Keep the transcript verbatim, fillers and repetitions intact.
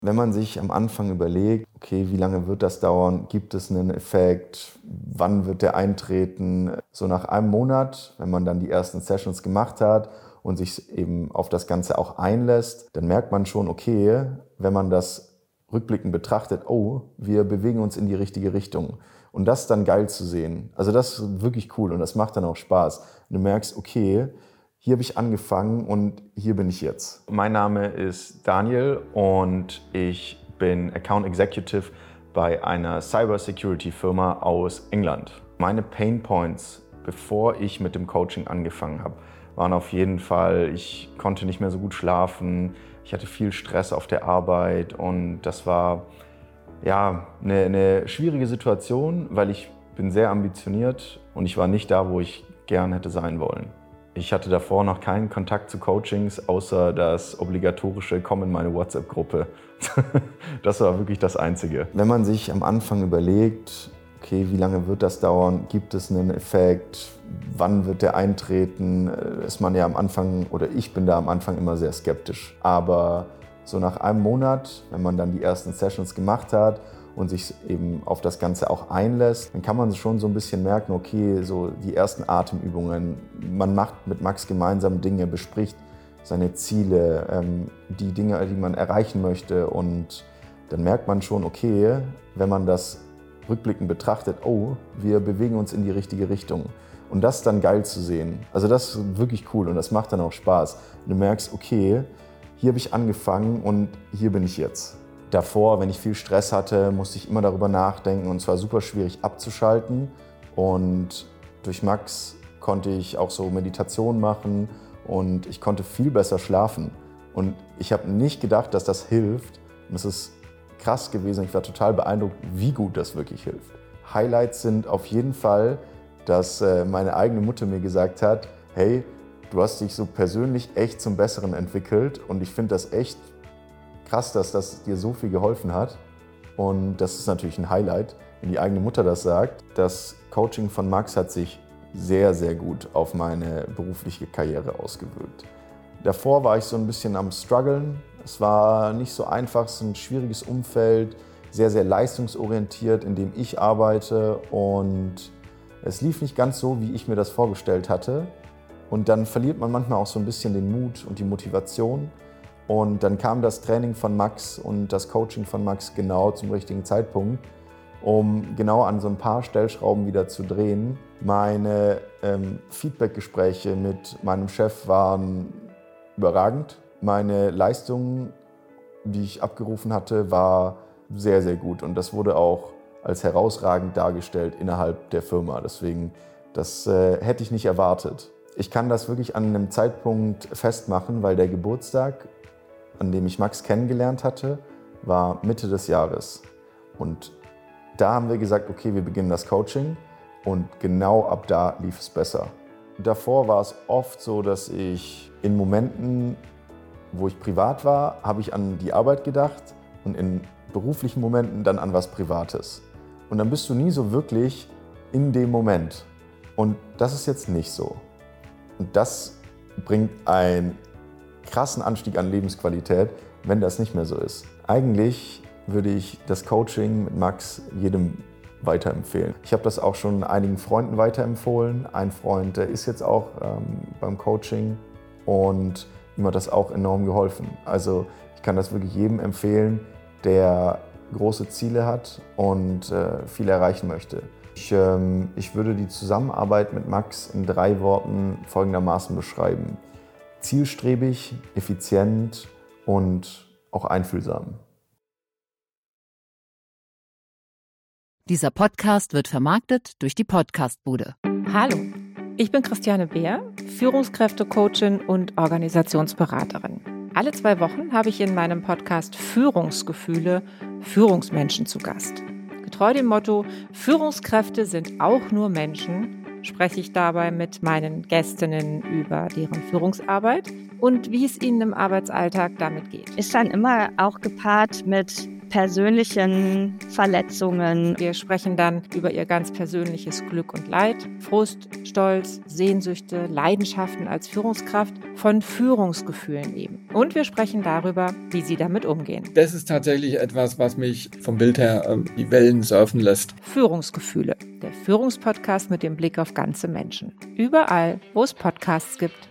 Wenn man sich am Anfang überlegt, okay, wie lange wird das dauern, gibt es einen Effekt, wann wird der eintreten, so nach einem Monat, wenn man dann die ersten Sessions gemacht hat und sich eben auf das Ganze auch einlässt, dann merkt man schon, okay, wenn man das rückblickend betrachtet, oh, wir bewegen uns in die richtige Richtung. Und das dann geil zu sehen, also das ist wirklich cool und das macht dann auch Spaß. Und du merkst, okay, hier habe ich angefangen und hier bin ich jetzt. Mein Name ist Daniel und ich bin Account Executive bei einer Cybersecurity-Firma aus England. Meine Pain Points, bevor ich mit dem Coaching angefangen habe, waren auf jeden Fall, ich konnte nicht mehr so gut schlafen, ich hatte viel Stress auf der Arbeit und das war ja eine, eine schwierige Situation, weil ich bin sehr ambitioniert und ich war nicht da, wo ich gern hätte sein wollen. Ich hatte davor noch keinen Kontakt zu Coachings, außer das obligatorische Komm in meine WhatsApp-Gruppe. Das war wirklich das Einzige. Wenn man sich am Anfang überlegt, okay, wie lange wird das dauern, gibt es einen Effekt, wann wird der eintreten, ist man ja am Anfang, oder ich bin da am Anfang immer sehr skeptisch. Aber so nach einem Monat, wenn man dann die ersten Sessions gemacht hat, und sich eben auf das Ganze auch einlässt, dann kann man schon so ein bisschen merken, okay, so die ersten Atemübungen, man macht mit Max gemeinsam Dinge, bespricht seine Ziele, ähm, die Dinge, die man erreichen möchte und dann merkt man schon, okay, wenn man das rückblickend betrachtet, oh, wir bewegen uns in die richtige Richtung. Und das dann geil zu sehen, also das ist wirklich cool und das macht dann auch Spaß. Und du merkst, okay, hier habe ich angefangen und hier bin ich jetzt. Davor, wenn ich viel Stress hatte, musste ich immer darüber nachdenken und es war super schwierig abzuschalten. Und durch Max konnte ich auch so Meditation machen und ich konnte viel besser schlafen. Und ich habe nicht gedacht, dass das hilft. Und es ist krass gewesen. Ich war total beeindruckt, wie gut das wirklich hilft. Highlights sind auf jeden Fall, dass meine eigene Mutter mir gesagt hat, hey, du hast dich so persönlich echt zum Besseren entwickelt und ich finde das echt krass, dass das dir so viel geholfen hat und das ist natürlich ein Highlight, wenn die eigene Mutter das sagt. Das Coaching von Max hat sich sehr, sehr gut auf meine berufliche Karriere ausgewirkt. Davor war ich so ein bisschen am struggeln. Es war nicht so einfach, es ist ein schwieriges Umfeld, sehr, sehr leistungsorientiert, in dem ich arbeite und es lief nicht ganz so, wie ich mir das vorgestellt hatte. Und dann verliert man manchmal auch so ein bisschen den Mut und die Motivation. Und dann kam das Training von Max und das Coaching von Max genau zum richtigen Zeitpunkt, um genau an so ein paar Stellschrauben wieder zu drehen. Meine ähm, Feedback-Gespräche mit meinem Chef waren überragend. Meine Leistung, die ich abgerufen hatte, war sehr, sehr gut. Und das wurde auch als herausragend dargestellt innerhalb der Firma. Deswegen, das äh, hätte ich nicht erwartet. Ich kann das wirklich an einem Zeitpunkt festmachen, weil der Geburtstag, an dem ich Max kennengelernt hatte, war Mitte des Jahres. Und da haben wir gesagt, okay, wir beginnen das Coaching und genau ab da lief es besser. Davor war es oft so, dass ich in Momenten, wo ich privat war, habe ich an die Arbeit gedacht und in beruflichen Momenten dann an was Privates. Und dann bist du nie so wirklich in dem Moment. Und das ist jetzt nicht so. Und das bringt einen krassen Anstieg an Lebensqualität, wenn das nicht mehr so ist. Eigentlich würde ich das Coaching mit Max jedem weiterempfehlen. Ich habe das auch schon einigen Freunden weiterempfohlen. Ein Freund, der ist jetzt auch ähm, beim Coaching und ihm hat das auch enorm geholfen. Also ich kann das wirklich jedem empfehlen, der große Ziele hat und äh, viel erreichen möchte. Ich, ähm, ich würde die Zusammenarbeit mit Max in drei Worten folgendermaßen beschreiben. Zielstrebig, effizient und auch einfühlsam. Dieser Podcast wird vermarktet durch die Podcastbude. Hallo, ich bin Christiane Beer, Führungskräftecoachin und Organisationsberaterin. Alle zwei Wochen habe ich in meinem Podcast Führungsgefühle Führungsmenschen zu Gast. Getreu dem Motto, Führungskräfte sind auch nur Menschen, spreche ich dabei mit meinen Gästinnen über deren Führungsarbeit und wie es ihnen im Arbeitsalltag damit geht. Ist dann immer auch gepaart mit persönlichen Verletzungen. Wir sprechen dann über ihr ganz persönliches Glück und Leid, Frust, Stolz, Sehnsüchte, Leidenschaften als Führungskraft, von Führungsgefühlen eben. Und wir sprechen darüber, wie sie damit umgehen. Das ist tatsächlich etwas, was mich vom Bild her äh, die Wellen surfen lässt. Führungsgefühle, der Führungspodcast mit dem Blick auf ganze Menschen. Überall, wo es Podcasts gibt.